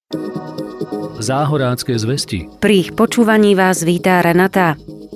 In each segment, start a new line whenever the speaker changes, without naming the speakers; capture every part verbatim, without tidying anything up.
Záhorácké zvesti.
Pri ich počúvaní vás vítá Renata.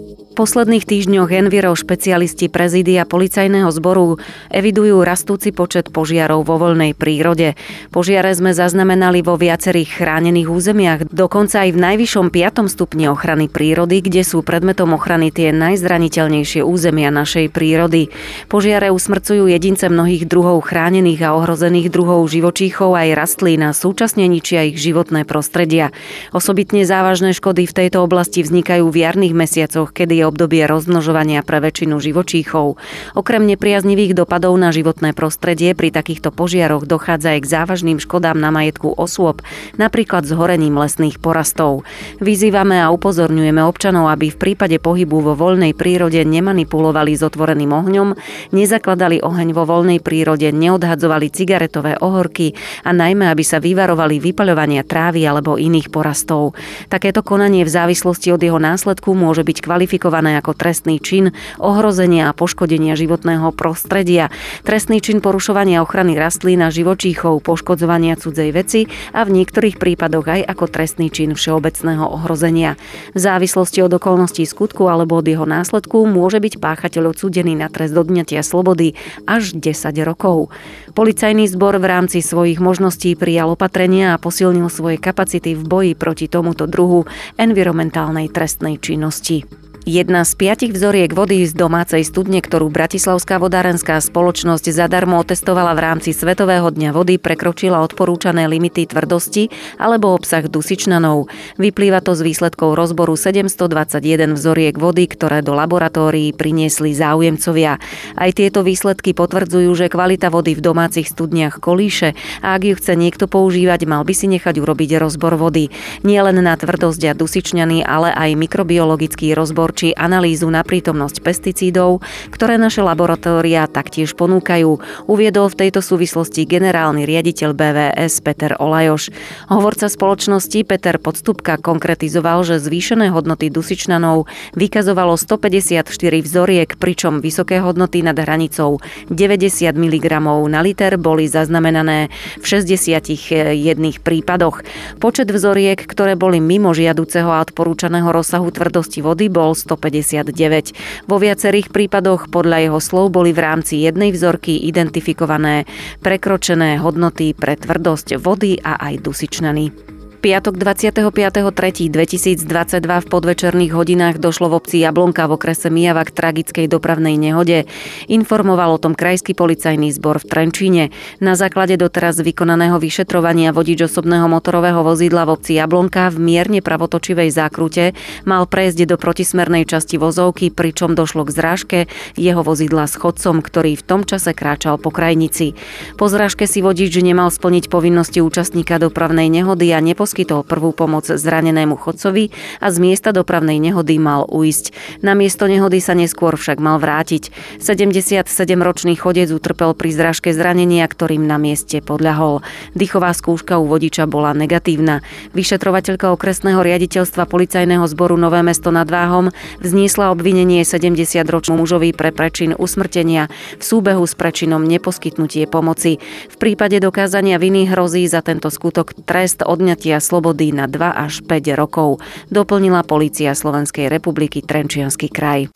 V posledných týždňoch Enviro špecialisti prezídia policajného zboru evidujú rastúci počet požiarov vo voľnej prírode. Požiare sme zaznamenali vo viacerých chránených územiach, dokonca aj v najvyššom piatom stupni ochrany prírody, kde sú predmetom ochrany tie najzraniteľnejšie územia našej prírody. Požiare usmrcujú jedince mnohých druhov chránených a ohrozených druhov živočíchov aj rastlín a súčasne ničia ich životné prostredia. Osobitne závažné škody v tejto oblasti vznikajú v jarných mesiacoch, kedy je obdobie rozmnožovania pre väčšinu živočíchov. Okrem nepriaznivých dopadov na životné prostredie pri takýchto požiaroch dochádza aj k závažným škodám na majetku osôb, napríklad zhorením lesných porastov. Vyzývame a upozorňujeme občanov, aby v prípade pohybu vo voľnej prírode nemanipulovali s otvoreným ohňom, nezakladali oheň vo voľnej prírode, neodhadzovali cigaretové ohorky a najmä, aby sa vyvarovali vypaľovania trávy alebo iných porastov. Takéto konanie v závislosti od jeho následku môže byť kvalifikované ako trestný čin ohrozenia a poškodenia životného prostredia, trestný čin porušovania ochrany rastlín a živočíchov, poškodzovania cudzej veci a v niektorých prípadoch aj ako trestný čin všeobecného ohrozenia. V závislosti od okolností skutku alebo od jeho následku môže byť páchateľ odsúdený na trest odňatia slobody až desať rokov. Policajný zbor v rámci svojich možností prijal opatrenia a posilnil svoje kapacity v boji proti tomuto druhu environmentálnej trestnej činnosti. Jedna z piatich vzoriek vody z domácej studne, ktorú Bratislavská vodárenská spoločnosť zadarmo otestovala v rámci Svetového dňa vody, prekročila odporúčané limity tvrdosti alebo obsah dusičnanov. Vyplýva to z výsledkov rozboru sedemstodvadsaťjeden vzoriek vody, ktoré do laboratórií priniesli záujemcovia. Aj tieto výsledky potvrdzujú, že kvalita vody v domácich studniach kolíše a ak ju chce niekto používať, mal by si nechať urobiť rozbor vody. Nie len na tvrdosť a dusičnany, ale aj mikrobiologický rozbor či analýzu na prítomnosť pesticídov, ktoré naše laboratória taktiež ponúkajú, uviedol v tejto súvislosti generálny riaditeľ bé vé es Peter Olajoš. Hovorca spoločnosti Peter Podstupka konkretizoval, že zvýšené hodnoty dusičnanov vykazovalo stopäťdesiatštyri vzoriek, pričom vysoké hodnoty nad hranicou deväťdesiat miligramov na liter boli zaznamenané v šesťdesiatjeden prípadoch. Počet vzoriek, ktoré boli mimo žiaduceho a odporúčaného rozsahu tvrdosti vody, bol stopäťdesiatdeväť. Vo viacerých prípadoch podľa jeho slov boli v rámci jednej vzorky identifikované prekročené hodnoty pre tvrdosť vody a aj dusičnany. Piatok dvadsiateho piateho tretieho dvetisícdvadsaťdva v podvečerných hodinách došlo v obci Jablonka v okrese Mijava k tragickej dopravnej nehode. Informoval o tom krajský policajný zbor v Trenčíne. Na základe doteraz vykonaného vyšetrovania vodič osobného motorového vozidla v obci Jablonka v mierne pravotočivej zákrute mal prejsť do protismernej časti vozovky, pričom došlo k zrážke jeho vozidla s chodcom, ktorý v tom čase kráčal po krajnici. Po zrážke si vodič nemal splniť povinnosti účastníka dopravnej nehody a neposkytol poskytol prvú pomoc zranenému chodcovi a z miesta dopravnej nehody mal ujsť. Na miesto nehody sa neskôr však mal vrátiť. sedemdesiatsedemročný chodec utrpel pri zrážke zranenia, ktorým na mieste podľahol. Dýchová skúška u vodiča bola negatívna. Vyšetrovateľka okresného riaditeľstva policajného zboru Nové Mesto nad Váhom vzniesla obvinenie sedemdesiatročnému mužovi pre prečin usmrtenia v súbehu s prečinom neposkytnutie pomoci. V prípade dokázania viny hrozí za tento skutok trest odňatia slobody na dva až päť rokov, doplnila polícia Slovenskej republiky Trenčiansky kraj.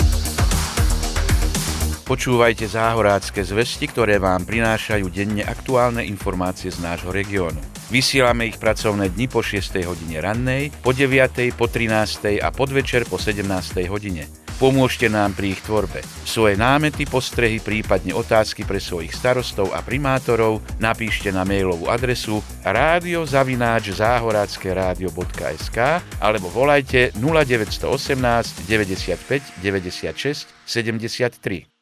Počúvajte Záhorácké zvesti, ktoré vám prinášajú denne aktuálne informácie z nášho regiónu. Vysielame ich pracovné dni po šiestej hodine rannej, po deviatej, po trinástej a podvečer po sedemnástej hodine. Pomôžte nám pri ich tvorbe. Svoje námety, postrehy, prípadne otázky pre svojich starostov a primátorov napíšte na mailovú adresu rádio zavináč záhoracké rádio bodka es ká alebo volajte nula deväť jedna osem deväťdesiatpäť deväťdesiatšesť sedemdesiattri.